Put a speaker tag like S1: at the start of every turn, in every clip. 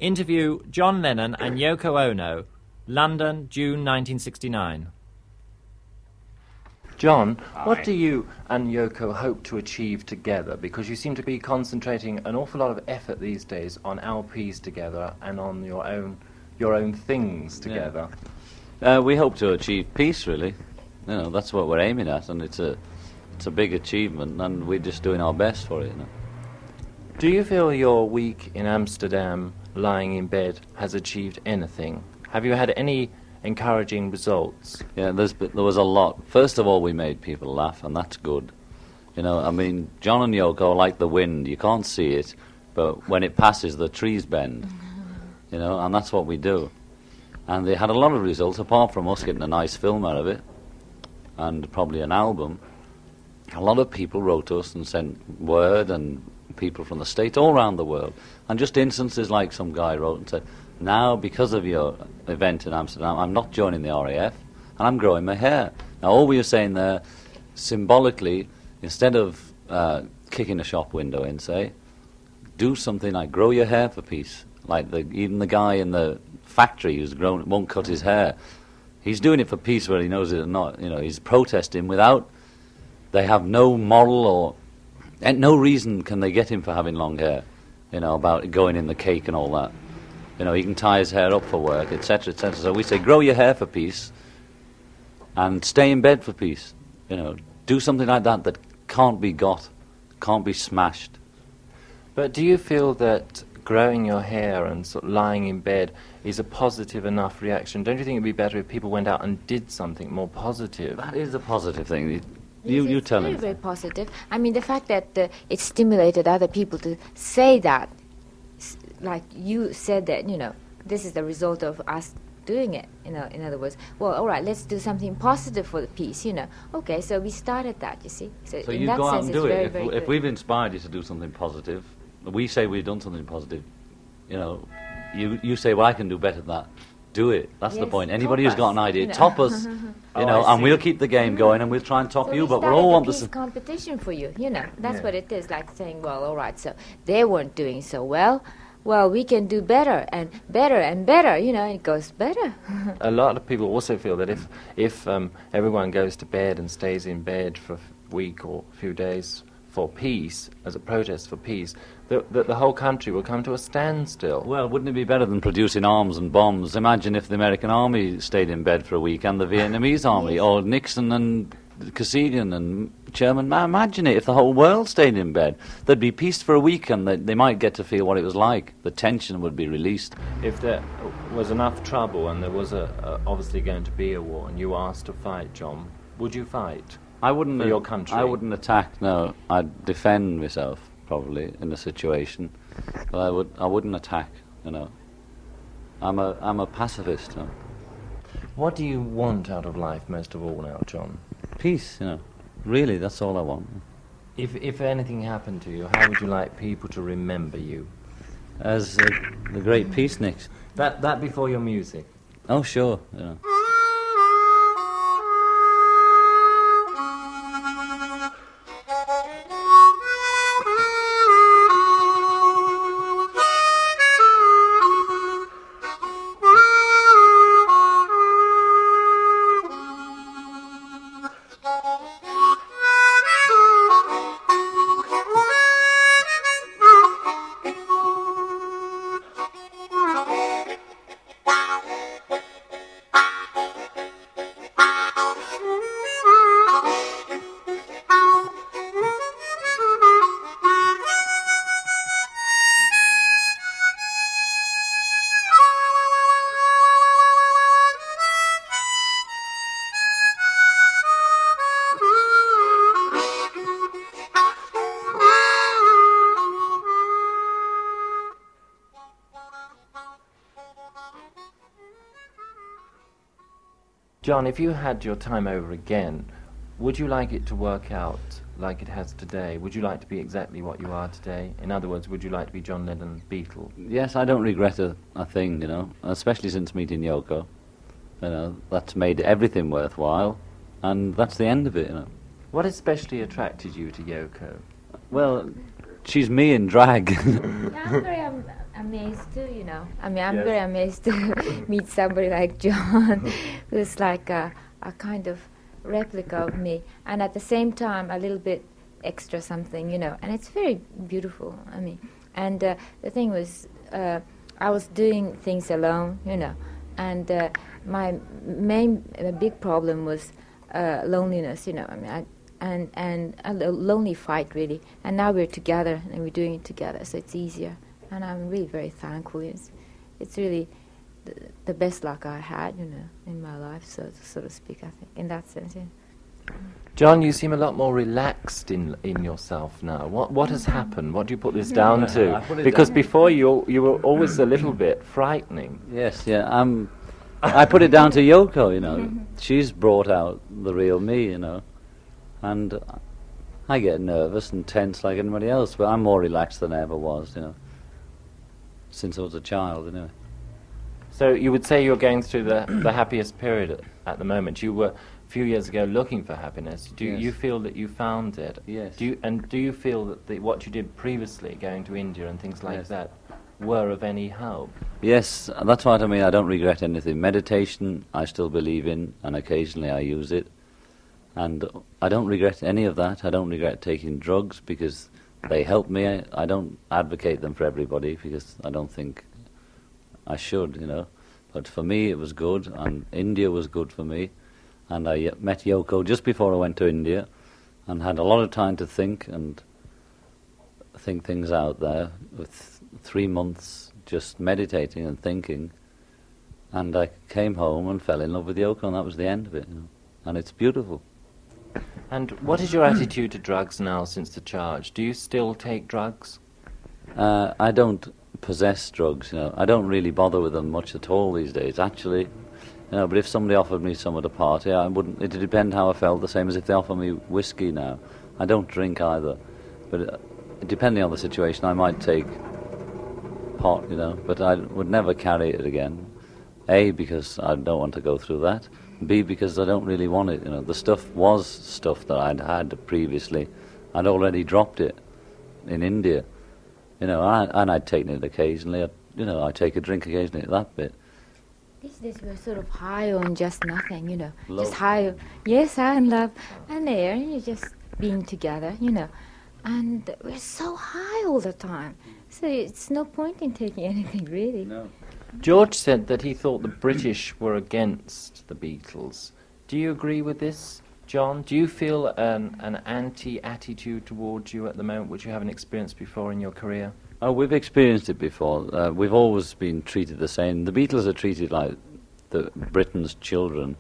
S1: Interview John Lennon and Yoko Ono, London, June 1969. John, what do you and Yoko hope to achieve together? Because you seem to be concentrating an awful lot of effort these days on LPs together and on your own things together.
S2: Yeah. We hope to achieve peace, really. You know, that's what we're aiming at, and it's a big achievement, and we're just doing our best for it. You know.
S1: Do you feel your week in Amsterdam, lying in bed, has achieved anything? Have you had any encouraging results?
S2: Yeah, there was a lot. First of all, we made people laugh, and that's good. You know, I mean, John and Yoko are like the wind. You can't see it, but when it passes, the trees bend. You know, and that's what we do. And they had a lot of results, apart from us getting a nice film out of it, and probably an album. A lot of people wrote to us and sent word, and people from the States, all around the world. And just instances like some guy wrote and said, now, because of your event in Amsterdam, I'm not joining the RAF, and I'm growing my hair. Now, all we were saying there, symbolically, instead of kicking a shop window in, say, do something like grow your hair for peace. Like even the guy in the factory who's won't cut his hair, he's doing it for peace whether he knows it or not. You know, he's protesting without, they have no moral or, and no reason can they get him for having long hair, you know, about going in the cake and all that. You know, he can tie his hair up for work, etc., etc. So we say, grow your hair for peace and stay in bed for peace. You know, do something like that can't be got, can't be smashed.
S1: But do you feel that growing your hair and sort of lying in bed is a positive enough reaction? Don't you think it would be better if people went out and did something more positive?
S2: That is a positive thing. You tell him.
S3: It's very positive. I mean, the fact that it stimulated other people to say that, like you said that, you know, this is the result of us doing it, you know, in other words, well, all right, let's do something positive for the peace, you know. Okay, so we started that, you see. So in
S2: you
S3: that
S2: go out
S3: sense,
S2: and
S3: it's
S2: do
S3: very,
S2: it.
S3: very
S2: If
S3: good.
S2: we've inspired you to do something positive, we say we've done something positive, you know, you say, well, I can do better than that. Do it. That's the
S3: Yes,
S2: point. Anybody
S3: top
S2: who's got
S3: us,
S2: an idea,
S3: you know.
S2: top us, you know,
S1: I
S2: and
S1: see.
S2: we'll keep the game going, and we'll try and top
S3: So
S2: you,
S3: we
S2: but we
S3: started
S2: all
S3: a
S2: want
S3: peace
S2: the
S3: competition for you, you know. That's
S1: Yeah.
S3: what it is, like saying, well, all right, so they weren't doing so well. Well, we can do better and better and better, you know, it goes better.
S1: A lot of people also feel that if everyone goes to bed and stays in bed for a week or a few days for peace, as a protest for peace, that the whole country will come to a standstill.
S2: Well, wouldn't it be better than producing arms and bombs? Imagine if the American army stayed in bed for a week and the Vietnamese army, or Nixon and Kosygin and Sherman. Imagine it if the whole world stayed in bed. There'd be peace for a week, and they might get to feel what it was like. The tension would be released.
S1: If there was enough trouble and there was obviously going to be a war and you were asked to fight, John, would you fight?
S2: I wouldn't
S1: For your country?
S2: I wouldn't attack. No, I'd defend myself probably in a situation, but I wouldn't attack. You know, I'm a pacifist. You know?
S1: What do you want out of life most of all now, John?
S2: Peace. You know, really, that's all I want.
S1: If anything happened to you, how would you like people to remember you?
S2: As the great peaceniks.
S1: That before your music.
S2: Oh, sure. You know.
S1: John, if you had your time over again, would you like it to work out like it has today? Would you like to be exactly what you are today? In other words, would you like to be John Lennon, Beatle?
S2: Yes, I don't regret a thing, you know, especially since meeting Yoko. You know, that's made everything worthwhile, and that's the end of it, you know.
S1: What especially attracted you to Yoko?
S2: Well, she's me in drag.
S3: I'm very amazed too, I mean, I'm
S1: Yes.
S3: very amazed to meet somebody like John, who's like a kind of replica of me, and at the same time a little bit extra something, and it's very beautiful. I mean, and the thing was, I was doing things alone, and my main big problem was loneliness, I mean, and a lonely fight really. And now we're together and we're doing it together, so it's easier. And I'm really very thankful. It's really the best luck I had, in my life, so to speak. I think in that sense. Yeah.
S1: John, you seem a lot more relaxed in yourself now. What has happened? What do you put this down to?
S2: I put it
S1: Because
S2: down-
S1: before you were always a little bit frightening.
S2: Yes, yeah. I put it down to Yoko, She's brought out the real me, And I get nervous and tense like anybody else, but I'm more relaxed than I ever was, since I was a child, anyway.
S1: So you would say you're going through the happiest period at the moment. You were a few years ago looking for happiness. Do
S2: Yes.
S1: you feel that you found it?
S2: Yes.
S1: Do you feel that what you did previously, going to India and things like
S2: Yes.
S1: that, were of any help?
S2: Yes, that's what I mean. I don't regret anything. Meditation, I still believe in, and occasionally I use it. And I don't regret any of that. I don't regret taking drugs because they help me. I don't advocate them for everybody because I don't think I should, But for me it was good, and India was good for me. And I met Yoko just before I went to India and had a lot of time to think things out there with 3 months just meditating and thinking. And I came home and fell in love with Yoko, and that was the end of it, And it's beautiful.
S1: And what is your attitude to drugs now since the charge? Do you still take drugs?
S2: I don't possess drugs, I don't really bother with them much at all these days, actually. But if somebody offered me some at a party, I wouldn't. It'd depend how I felt, the same as if they offer me whiskey now. I don't drink either. But depending on the situation, I might take pot, but I would never carry it again. A, because I don't want to go through that. B, because I don't really want it. The stuff was stuff that I'd had previously. I'd already dropped it in India. And I'd taken it occasionally. I take a drink occasionally, that bit.
S3: These days we're sort of high on just nothing,
S2: Love.
S3: just high. Yes, and love and air, and you're just being together, And we're so high all the time, so it's no point in taking anything really.
S2: No.
S1: George said that he thought the British were against the Beatles. Do you agree with this, John? Do you feel an anti-attitude towards you at the moment, which you haven't experienced before in your career?
S2: Oh, we've experienced it before. We've always been treated the same. The Beatles are treated like Britain's children,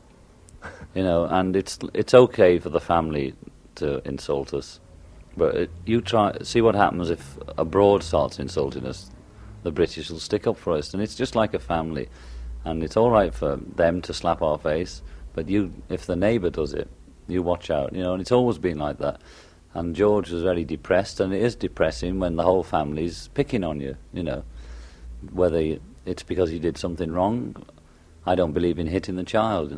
S2: and it's okay for the family to insult us. But you see what happens if abroad starts insulting us. The British will stick up for us, and it's just like a family. And it's all right for them to slap our face, but if the neighbour does it, you watch out, and it's always been like that. And George was very depressed, and it is depressing when the whole family's picking on you, whether it's because you did something wrong. I don't believe in hitting the child,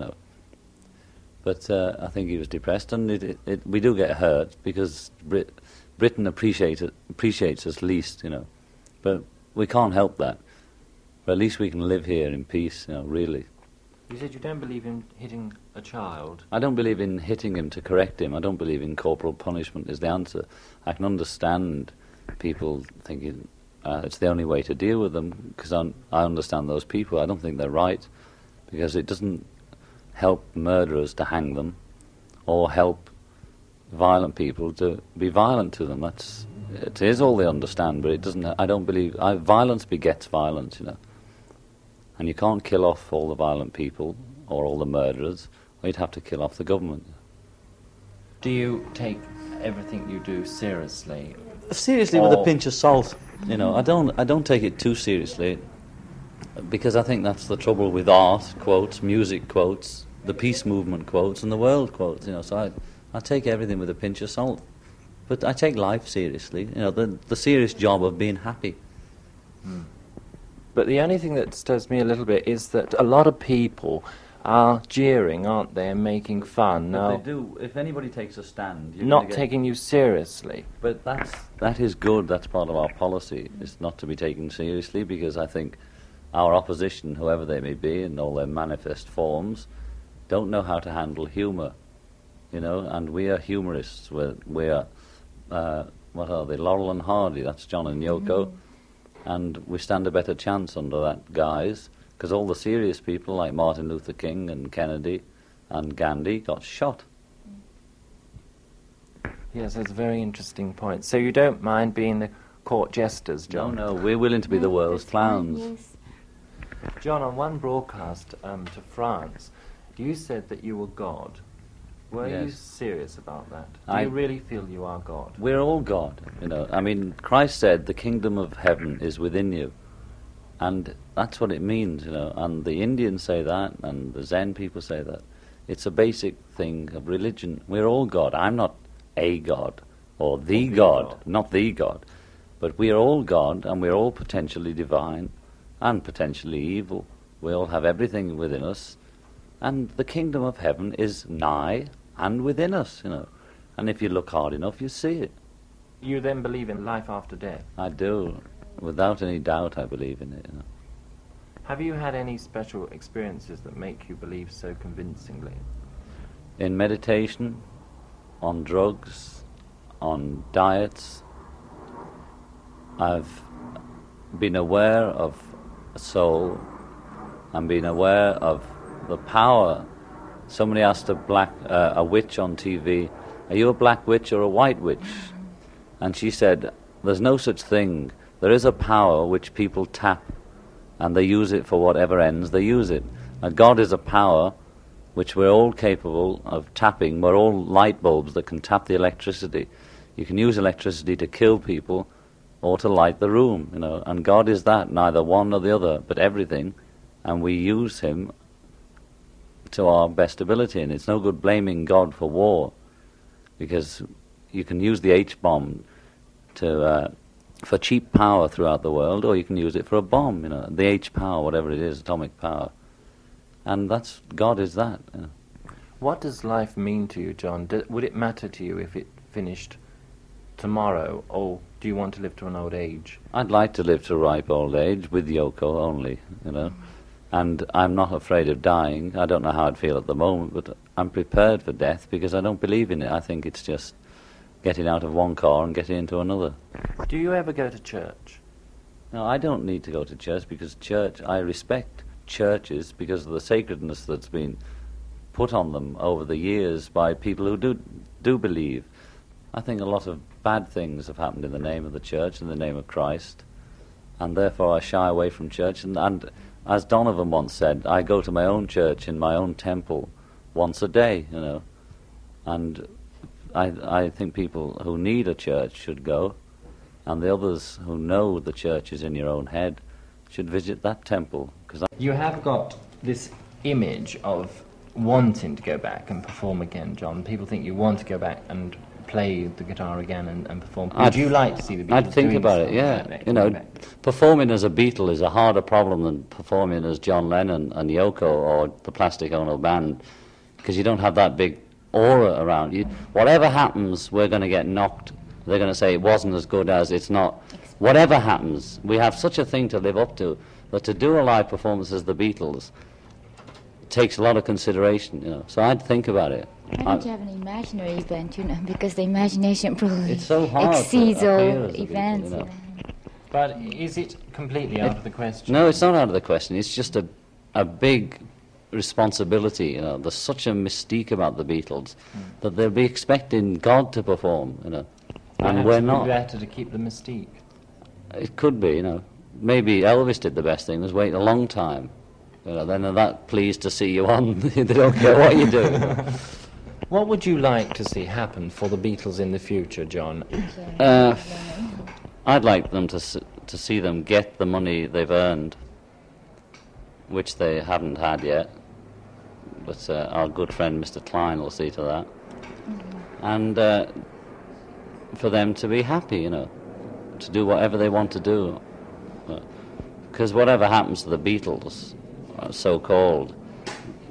S2: But I think he was depressed, and we do get hurt because Britain appreciates us least, But we can't help that. But at least we can live here in peace, really.
S1: You said you don't believe in hitting a child.
S2: I don't believe in hitting him to correct him. I don't believe in corporal punishment is the answer. I can understand people thinking it's the only way to deal with them, because I understand those people. I don't think they're right, because it doesn't help murderers to hang them or help violent people to be violent to them. It is all they understand, but it doesn't. I don't believe violence begets violence, And you can't kill off all the violent people or all the murderers, or you'd have to kill off the government.
S1: Do you take everything you do seriously?
S2: Seriously, with a pinch of salt. I don't take it too seriously, because I think that's the trouble with art quotes, music quotes, the peace movement quotes, and the world quotes. So I take everything with a pinch of salt. But I take life seriously, the serious job of being happy.
S1: But the only thing that stirs me a little bit is that a lot of people are jeering, aren't they, and making fun.
S2: But
S1: Now,
S2: they do. If anybody takes a stand, you're
S1: not
S2: gonna get-
S1: taking you seriously.
S2: But that is good. That's part of our policy. It's not to be taken seriously, because I think our opposition, whoever they may be, in all their manifest forms, don't know how to handle humour. You know, and we are humorists. We are what are they? Laurel and Hardy. That's John and Yoko, and we stand a better chance under that guise, because all the serious people like Martin Luther King and Kennedy and Gandhi got shot.
S1: Yes, that's a very interesting point. So you don't mind being the court jesters, John?
S2: No, we're willing to be the world's clowns.
S3: Yes.
S1: John, on one broadcast to France, you said that you were God. Were you
S2: Yes.
S1: serious about that? Do
S2: I-
S1: you really feel you are God?
S2: We're all God, you know. I mean, Christ said the kingdom of heaven is within you. And that's what it means, you know. And the Indians say that, and the Zen people say that. It's a basic thing of religion. We're all God. I'm not a God or the God, not the God. But we are all God, and we're all potentially divine and potentially evil. We all have everything within us. And the kingdom of heaven is nigh and within us, you know. And if you look hard enough, you see it.
S1: You then believe in life after death.
S2: I do. Without any doubt, I believe in it, you know.
S1: Have you had any special experiences that make you believe so convincingly?
S2: In meditation, on drugs, on diets, I've been aware of a soul and been aware of the power. Somebody asked a witch on TV, "Are you a black witch or a white witch?" And she said, "There's no such thing. There is a power which people tap, and they use it for whatever ends they use it. And God is a power which we're all capable of tapping. We're all light bulbs that can tap the electricity. You can use electricity to kill people or to light the room, you know. And God is that, neither one nor the other, but everything. And we use him to our best ability. And it's no good blaming God for war, because you can use the H-bomb for cheap power throughout the world, or you can use it for a bomb, you know, the H-power, whatever it is, atomic power. And that's, God is that. You know.
S1: What does life mean to you, John? Would it matter to you if it finished tomorrow, or do you want to live to an old age?
S2: I'd like to live to a ripe old age with Yoko only, you know. And I'm not afraid of dying. I don't know how I'd feel at the moment, but I'm prepared for death because I don't believe in it. I think it's just getting out of one car and getting into another.
S1: Do you ever go to church?
S2: No, I don't need to go to church, because I respect churches because of the sacredness that's been put on them over the years by people who do believe. I think a lot of bad things have happened in the name of the church, in the name of Christ, and therefore I shy away from church. And as Donovan once said, I go to my own church in my own temple once a day, you know. And I think people who need a church should go, and the others who know the church is in your own head should visit that temple.
S1: You have got this image of wanting to go back and perform again, John. People think you want to go back and play the guitar again and perform. Would you like to see the Beatles
S2: I'd think
S1: doing
S2: about it,
S1: something
S2: yeah.
S1: like that,
S2: You know,
S1: going back?
S2: performing as a Beatle is a harder problem than performing as John Lennon and Yoko or the Plastic Ono Band, because you don't have that big aura around you. Whatever happens, we're going to get knocked. They're going to say it wasn't as good as, it's not. Whatever happens, we have such a thing to live up to, that to do a live performance as the Beatles takes a lot of consideration, you know. So I'd think about it.
S3: Why don't you have an imaginary event, you know, because the imagination probably
S2: It's so hard
S3: exceeds
S2: to
S3: all
S2: appear as the Beatles,
S3: events.
S2: you know.
S1: But is it completely out of the question?
S2: No, it's not out of the question. It's just a big responsibility, you know. There's such a mystique about the Beatles that they'll be expecting God to perform, you know. And
S1: Perhaps
S2: we're
S1: it would
S2: not.
S1: be better to keep the mystique.
S2: It could be, you know. Maybe Elvis did the best thing, was wait a long time. You know, then they're that pleased to see you on, they don't care what you do.
S1: What would you like to see happen for the Beatles in the future, John?
S2: I'd like them to see them get the money they've earned, which they haven't had yet. But our good friend Mr. Klein will see to that. And for them to be happy, you know, to do whatever they want to do. Because whatever happens to the Beatles, so-called,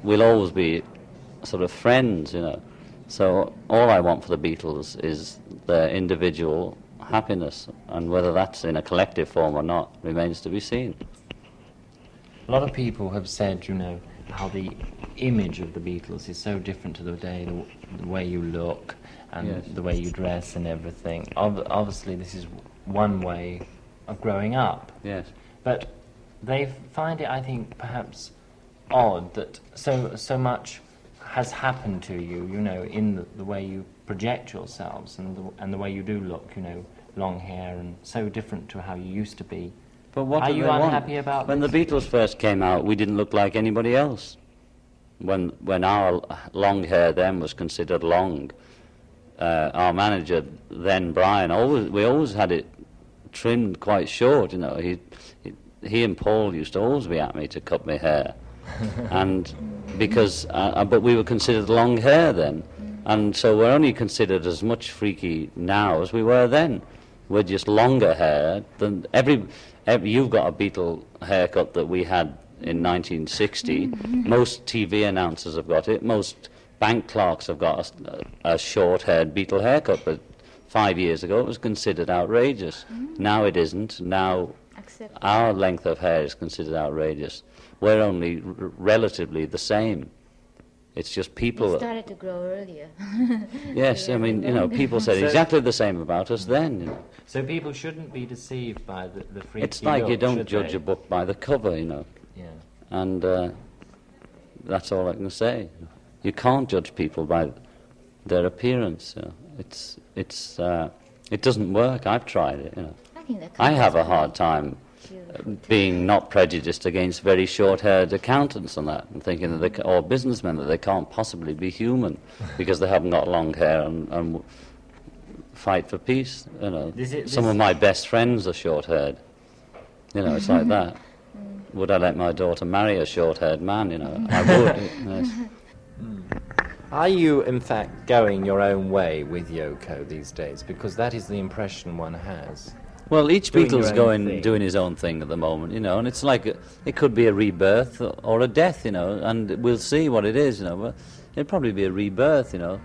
S2: we'll always be sort of friends, you know. So all I want for the Beatles is their individual happiness, and whether that's in a collective form or not remains to be seen.
S1: A lot of people have said, you know, how the image of the Beatles is so different to the way you look and
S2: Yes.
S1: the way you dress and everything. Obviously, this is one way of growing up.
S2: Yes.
S1: But they find it, I think, perhaps odd that so much has happened to you, you know, in the way you project yourselves and the way you do look, you know, long hair and so different to how you used to be.
S2: But what
S1: Are
S2: do
S1: you
S2: they want?
S1: unhappy about
S2: When
S1: this?
S2: the Beatles first came out, we didn't look like anybody else. When our long hair then was considered long, our manager then, Brian, we always had it trimmed quite short. You know, he and Paul used to always be at me to cut my hair, and because but we were considered long hair then, and so we're only considered as much freaky now as we were then. We're just longer hair than every you've got a Beatle haircut that we had in 1960. Most TV announcers have got it. Most bank clerks have got a short-haired Beatle haircut, but 5 years ago it was considered outrageous. Now it isn't. Now
S3: Accept.
S2: our length of hair is considered outrageous. We're only relatively the same. It's just people.
S3: It started to grow earlier.
S2: Yes, I mean, you know, people said
S1: So-
S2: exactly the same about us then. You know.
S1: So people shouldn't be deceived by the freaky
S2: It's like you
S1: look,
S2: don't
S1: should
S2: judge
S1: they?
S2: a book by the cover, you know.
S1: Yeah.
S2: And that's all I can say. You can't judge people by their appearance. You know. It doesn't work. I've tried it. You know.
S3: I think that
S2: I have a
S3: comes
S2: hard time
S3: to-
S2: being not prejudiced against very short-haired accountants and that, and thinking that or businessmen that they can't possibly be human because they haven't got long hair and fight for peace. You know, some of my best friends are short-haired. You know, it's like that. Would I let my daughter marry a short-haired man? You know, I would. Yes.
S1: Are you, in fact, going your own way with Yoko these days? Because that is the impression one has.
S2: Well, each
S1: Doing your
S2: Beatle's
S1: own thing.
S2: doing his own thing at the moment, you know, and it's like it could be a rebirth or a death, you know, and we'll see what it is, you know, but it'll probably be a rebirth, you know,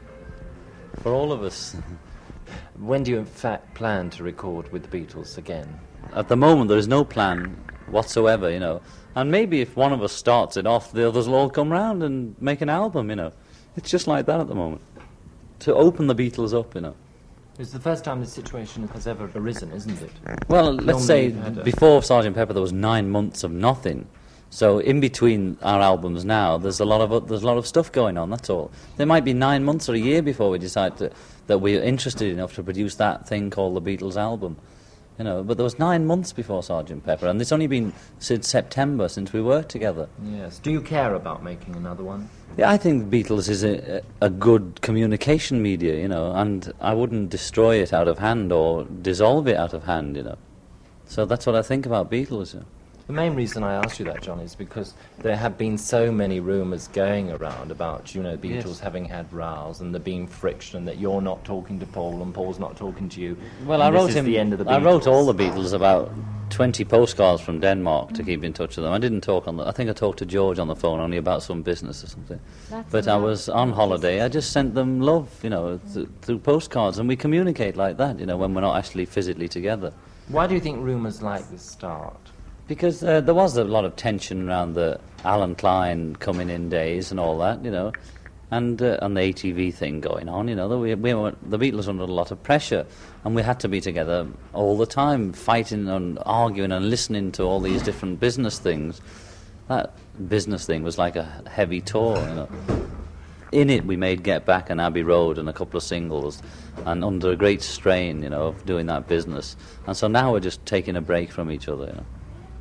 S2: for all of us.
S1: When do you, in fact, plan to record with the Beatles again?
S2: At the moment, there is no plan whatsoever, you know, and maybe if one of us starts it off, the others will all come round and make an album, you know. It's just like that at the moment. To open the Beatles up, you know.
S1: It's the first time this situation has ever arisen, isn't it?
S2: Well, let's
S1: Normally
S2: say
S1: you've had a-
S2: before Sgt. Pepper there was 9 months of nothing. So in between our albums now, there's a lot of stuff going on. That's all. There might be 9 months or a year before we decide that we're interested enough to produce that thing called the Beatles album. You know, but there was 9 months before Sgt. Pepper, and it's only been since September since we worked together.
S1: Yes. Do you care about making another one?
S2: Yeah, I think the Beatles is a good communication media, you know, and I wouldn't destroy it out of hand or dissolve it out of hand, you know. So that's what I think about Beatles. You know.
S1: The main reason I asked you that, John, is because there have been so many rumours going around about, you know, the Beatles
S2: Yes.
S1: having had rows and there being friction and that you're not talking to Paul and Paul's not talking to you.
S2: Well,
S1: and
S2: I wrote
S1: this is
S2: him.
S1: the end of the Beatles.
S2: I wrote all the Beatles about 20 postcards from Denmark to keep in touch with them. I didn't talk on I think I talked to George on the phone only about some business or something.
S3: That's
S2: But I
S3: enough.
S2: was on holiday. I just sent them love, you know, through postcards, and we communicate like that, you know, when we're not actually physically together.
S1: Why do you think rumours like this start?
S2: Because there was a lot of tension around the Alan Klein coming in days and all that, you know, and the ATV thing going on, you know. The Beatles were under a lot of pressure, and we had to be together all the time, fighting and arguing and listening to all these different business things. That business thing was like a heavy tour, you know. In it, we made Get Back and Abbey Road and a couple of singles, and under a great strain, you know, of doing that business. And so now we're just taking a break from each other, you know.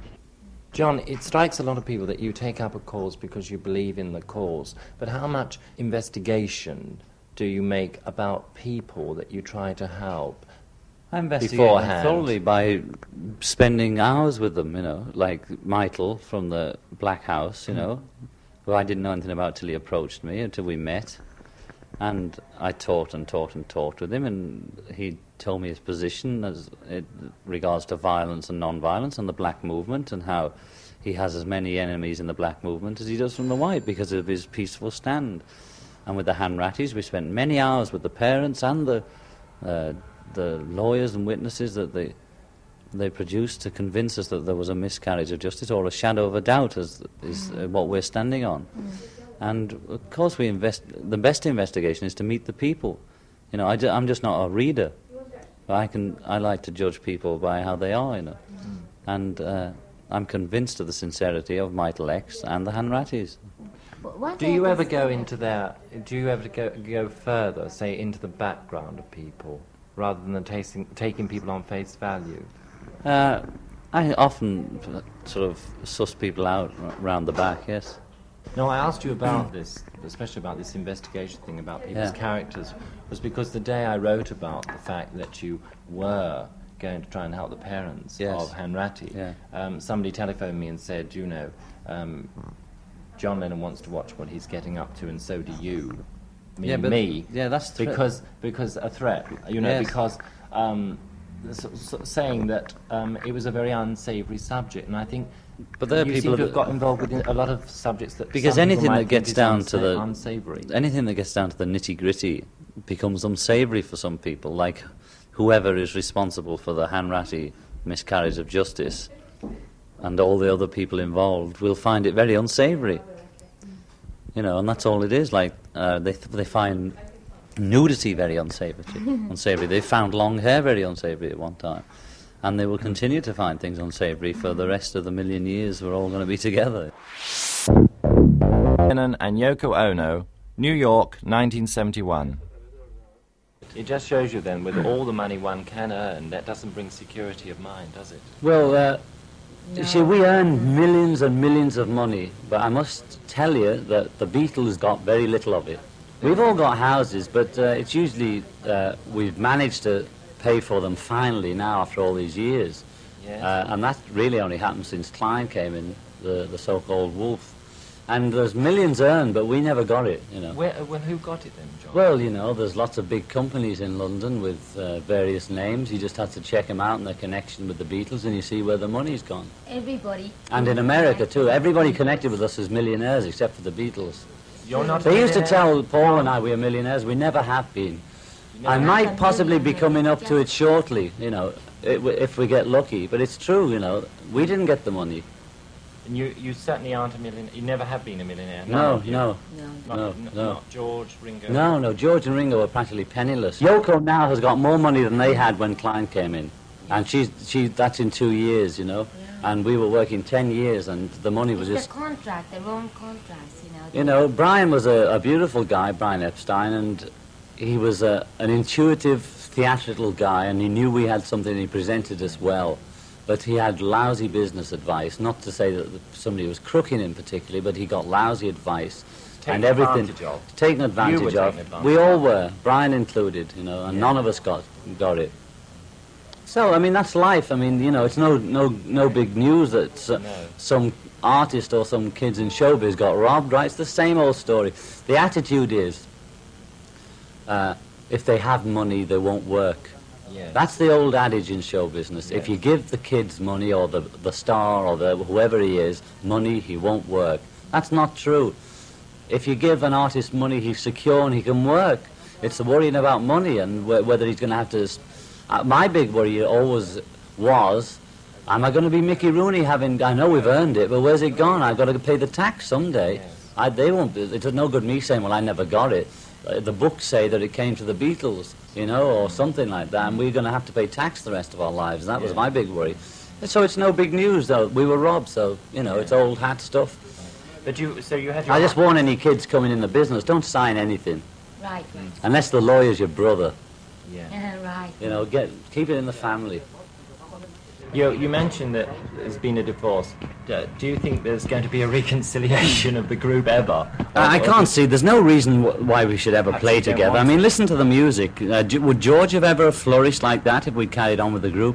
S1: John, it strikes a lot of people that you take up a cause because you believe in the cause, but how much investigation do you make about people that you try to help?
S2: I investigate
S1: beforehand?
S2: thoroughly by spending hours with them, you know, like Michael from the Black House, you know, who I didn't know anything about till he approached me, until we met. And I talked and talked and talked with him, and he told me his position as it regards to violence and non-violence and the black movement, and how he has as many enemies in the black movement as he does from the white because of his peaceful stand. And with the Hanratties, we spent many hours with the parents and the lawyers and witnesses that they produced to convince us that there was a miscarriage of justice or a shadow of a doubt, is what we're standing on. And of course, the best investigation is to meet the people. You know, I'm just not a reader. But I like to judge people by how they are. You know, and I'm convinced of the sincerity of Michael X and the Hanratties.
S1: Do you ever go into that? Do you ever go further, say into the background of people, rather than taking people on face value?
S2: I often sort of suss people out round the back. Yes.
S1: No, I asked you about this, especially about this investigation thing about people's characters, was because the day I wrote about the fact that you were going to try and help the parents of Hanratty, somebody telephoned me and said, you know, John Lennon wants to watch what he's getting up to, and so do you. Me. Yeah, that's because a threat. You know, because saying that it was a very unsavoury subject, and I think. But there are people who have got involved with a lot of subjects that
S2: because anything that gets down to the
S1: unsavoury,
S2: anything that gets down to the nitty-gritty becomes unsavoury for some people. Like whoever is responsible for the Hanratty miscarriage of justice, and all the other people involved will find it very unsavoury. You know, and that's all it is. Like they find nudity very unsavoury. They found long hair very unsavoury at one time. And they will continue to find things unsavoury for the rest of the million years we're all going to be together.
S1: Lennon and Yoko Ono, New York, 1971. It just shows you then, with all the money one can earn, that doesn't bring security of mind, does it?
S2: Well, you see, we earn millions and millions of money, but I must tell you that the Beatles got very little of it. We've all got houses, but it's usually we've managed to pay for them finally now after all these years.
S1: Yes.
S2: And that really only happened since Klein came in, the so-called Wolf. And there's millions earned, but we never got it, you know.
S1: Who got it then, John?
S2: Well, you know, there's lots of big companies in London with various names. You just have to check them out and their connection with the Beatles, and you see where the money's gone.
S3: Everybody.
S2: And in America, too. Everybody connected with us is millionaires, except for the Beatles.
S1: You're not
S2: They used to tell Paul and I we are millionaires. We never have been. I might possibly be coming up to it shortly, you know, if we get lucky. But it's true, you know, we didn't get the money.
S1: And you certainly aren't a millionaire. You never have been a millionaire.
S2: No.
S1: Not George, Ringo.
S2: No. George and Ringo are practically penniless. Yoko now has got more money than they had when Klein came in, and that's in 2 years, you know. Yeah. And we were working 10 years, and the money was just
S3: the contract, the wrong contracts, you know.
S2: You know, Brian was a beautiful guy, Brian Epstein, and he was an intuitive, theatrical guy, and he knew we had something, and he presented us well. But he had lousy business advice, not to say that somebody was crooking him particularly, but he got lousy advice. And everything taken advantage of. We all were, Brian included, you know, and none of us got it. So, I mean, that's life. I mean, you know, it's no big news that some artist or some kids in showbiz got robbed, right? It's the same old story. The attitude is, if they have money, they won't work.
S1: Yes.
S2: That's the old adage in show business. Yes. If you give the kids money, or the star, or whoever he is, money, he won't work. That's not true. If you give an artist money, he's secure and he can work. It's the worrying about money and whether he's going to have to... my big worry always was, am I going to be Mickey Rooney having... I know we've earned it, but where's it gone? I've got to pay the tax someday. Yes. They won't... It's no good me saying, well, I never got it. The books say that it came to the Beatles, you know, or something like that, and we're going to have to pay tax the rest of our lives. That was my big worry. So it's no big news, though. We were robbed, so, you know, it's old hat stuff.
S1: But you had your...
S2: I just warn any kids coming in the business, don't sign anything.
S3: Right.
S2: Unless the lawyer's your brother.
S3: Yeah. Right.
S2: You know, keep it in the family.
S1: You mentioned that there's been a divorce. Do you think there's going to be a reconciliation of the group ever?
S2: I can't see. There's no reason why we should ever play together. I mean, listen to the music. Would George have ever flourished like that if we'd carried on with the group?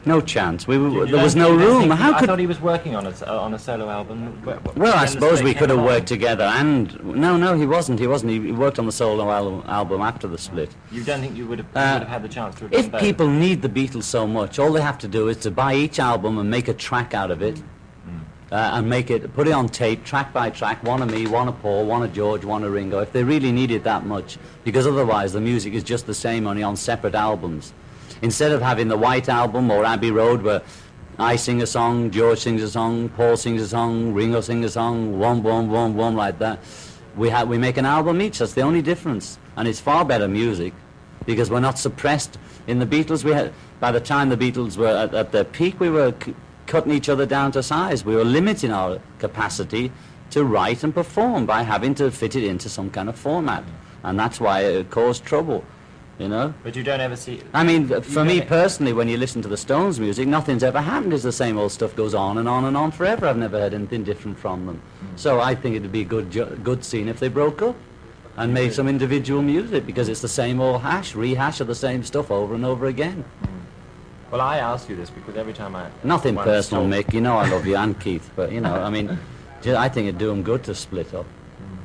S4: No chance. There was no
S1: You don't
S4: room.
S1: think-
S4: How
S1: I
S4: could?
S1: thought he was working on a solo album.
S4: Well, I
S1: When the
S4: suppose
S1: split
S4: we
S1: came
S4: could have
S1: along.
S4: worked together. And no, he wasn't. He worked on the solo album after the split.
S1: You don't think you would have had the chance to have done
S4: If
S1: both?
S4: people need the Beatles so much, all they have to do is to buy each album and make a track out of it, and put it on tape, track by track, one of me, one of Paul, one of George, one of Ringo, if they really need it that much, because otherwise the music is just the same, only on separate albums. Instead of having the White Album or Abbey Road, where I sing a song, George sings a song, Paul sings a song, Ringo sings a song, one, like that, we make an album each. That's the only difference, and it's far better music, because we're not suppressed. In the Beatles, by the time the Beatles were at their peak, we were cutting each other down to size. We were limiting our capacity to write and perform by having to fit it into some kind of format, and that's why it caused trouble, you know.
S1: But you don't ever see...
S4: I mean, for me
S1: don't-
S4: personally, when you listen to the Stones music, nothing's ever happened. It's the same old stuff goes on and on and on forever. I've never heard anything different from them. So I think it'd be a good scene if they broke up and made some individual music, because it's the same old rehash of the same stuff over and over again.
S1: Well, I ask you this because every time I...
S4: Nothing
S1: once
S4: personal,
S1: saw-
S4: Mick. You know I love you and Keith, but, you know, I mean, I think it'd do them good to split up.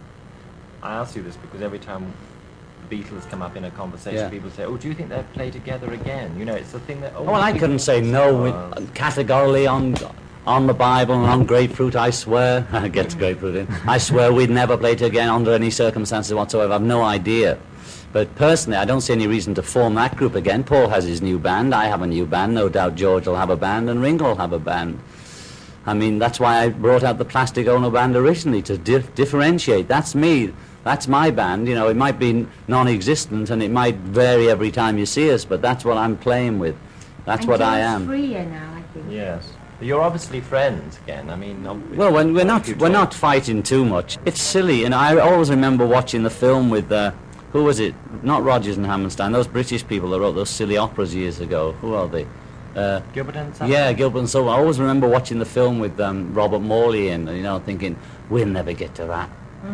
S1: I ask you this because every time the Beatles come up in a conversation,
S4: Yeah.
S1: people say, "Oh, do you think they'll play together again?" You know, it's the thing that. Oh,
S4: Well, I couldn't say no categorically on the Bible and on grapefruit, I swear. Get grapefruit in. I swear we'd never play it again under any circumstances whatsoever. I've no idea. But personally, I don't see any reason to form that group again. Paul has his new band. I have a new band. No doubt George will have a band and Ringo will have a band. I mean, that's why I brought out the Plastic Ono band originally, to differentiate. That's me. That's my band. You know, it might be non-existent and it might vary every time you see us, but that's what I'm playing with. That's what I am.
S3: Freer now, I think.
S1: Yes, but you're obviously friends again. I mean,
S4: Well, when we're not fighting too much. It's silly, and I always remember watching the film with who was it? Not Rodgers and Hammerstein. Those British people that wrote those silly operas years ago. Who are they?
S1: Gilbert and Sullivan.
S4: Yeah, Gilbert and Sullivan. I always remember watching the film with Robert Morley and, you know, thinking, we'll never get to that.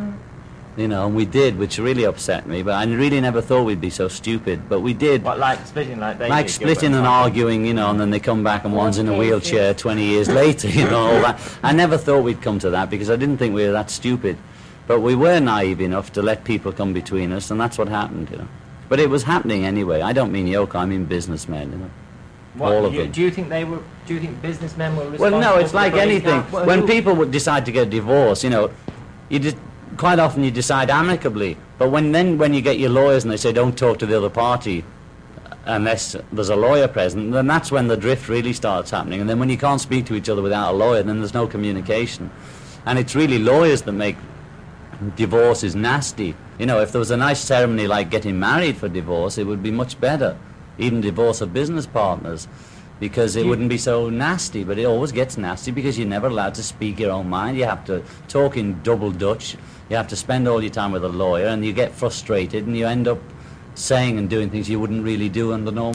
S4: You know, and we did, which really upset me, but I really never thought we'd be so stupid, but we did.
S1: What, like splitting like they
S4: Like
S1: did,
S4: splitting
S1: Gilbert
S4: and
S1: Sullivan?
S4: arguing, you know, and then they come back and one's in a
S3: Okay,
S4: wheelchair 20 years later, you know, all that. I never thought we'd come to that because I didn't think we were that stupid. But we were naive enough to let people come between us, and that's what happened, you know. But it was happening anyway. I don't mean Yoko, I mean businessmen, you know.
S1: What,
S4: all of them.
S1: Do you think businessmen were responsible?
S4: Well, no, it's
S1: for
S4: like
S1: breaking
S4: anything.
S1: up? Well,
S4: When
S1: who-
S4: people would decide to get a divorce, you know, quite often you decide amicably. But when you get your lawyers and they say don't talk to the other party unless there's a lawyer present, then that's when the drift really starts happening. And then when you can't speak to each other without a lawyer, then there's no communication. And it's really lawyers that make divorce is nasty. You know, if there was a nice ceremony like getting married for divorce, it would be much better. Even divorce of business partners, because it wouldn't be so nasty. But it always gets nasty because you're never allowed to speak your own mind. You have to talk in double Dutch. You have to spend all your time with a lawyer, and you get frustrated, and you end up saying and doing things you wouldn't really do under normal